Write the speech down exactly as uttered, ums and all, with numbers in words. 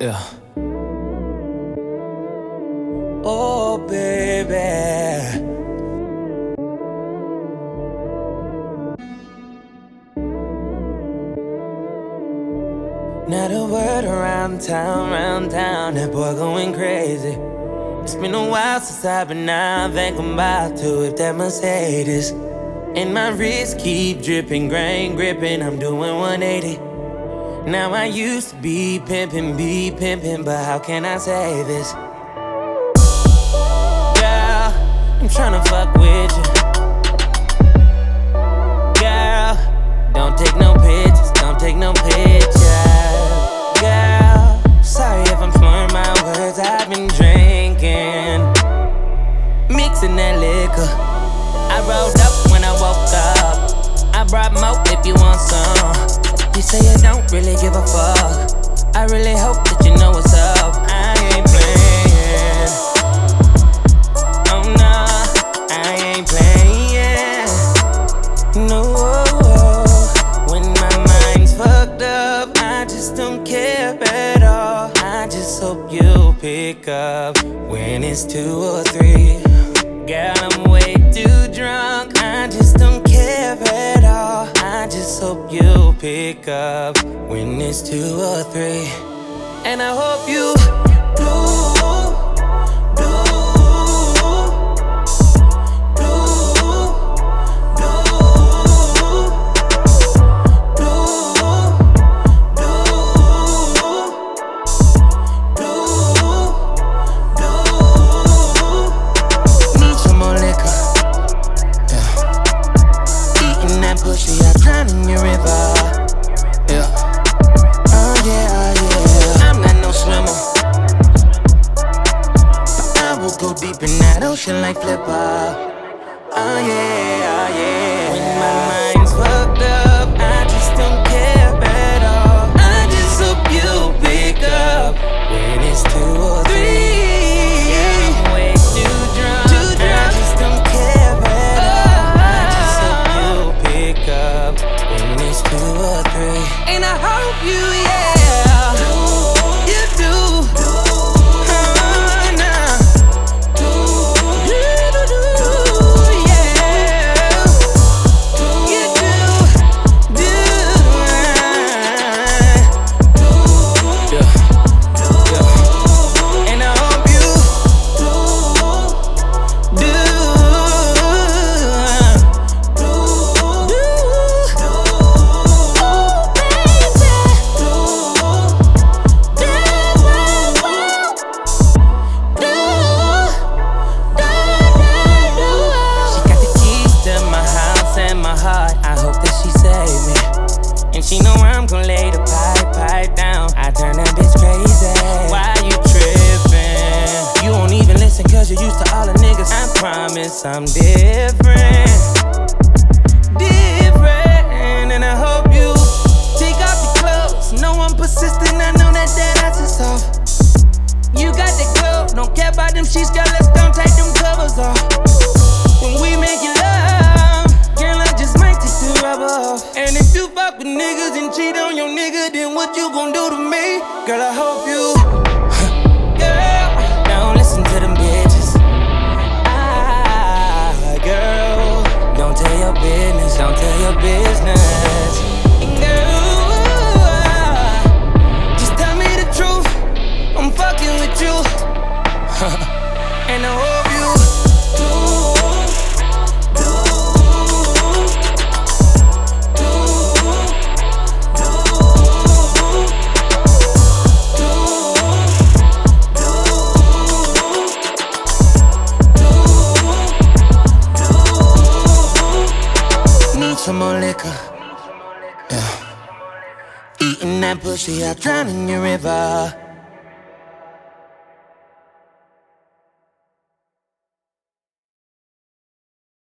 Yeah. Oh, baby. Now the word around town, around town, that boy going crazy. It's been a while since I've been out, think I'm about to if that Mercedes. And my wrist keep dripping, grain gripping, I'm doing one eighty. Now I used to be pimping, be pimping, but how can I say this? Girl, I'm tryna fuck with you. Girl, don't take no pictures, don't take no pictures. Girl, sorry if I'm slurring my words, I've been drinking, mixing that liquor. I rolled up when I woke up, I brought more if you want some. You say you don't really give a fuck, I really hope that you know what's up. I ain't playing, oh no, I ain't playing, no. When my mind's fucked up, I just don't care at all. I just hope you pick up when it's two or three. Girl, I'm way too drunk, I just don't care at all. I just hope you pick up when it's two or three. And I hope you do. Like flipper, oh yeah, oh yeah. When my mind's fucked up, I just don't care at all. I just hope you pick up when it's two or three. Yeah, I'm way too drunk, too drunk. I just don't care at all. I just hope you pick up when it's two or three. And I hope you, yeah. She know I'm gon' lay the pipe, pipe down. I turn that bitch crazy. Why you trippin'? You won't even listen cause you're used to all the niggas. I promise I'm different, different. And I hope you take off your clothes. No, I'm persistent, I know that that ass is soft. You got the glow, don't care about them sheets, girl, let's don't take them covers off. When we make it love, girl, I just might take the rubber off. And if you fuck with niggas and cheat on your nigga, then what you gon' do to me? Girl, I hope you girl, don't listen to them bitches. Ah, girl, don't tell your business, don't tell your business. And girl, just tell me the truth, I'm fucking with you. And I hope you some more liquor, yeah. Eating that pussy, I drown in your river.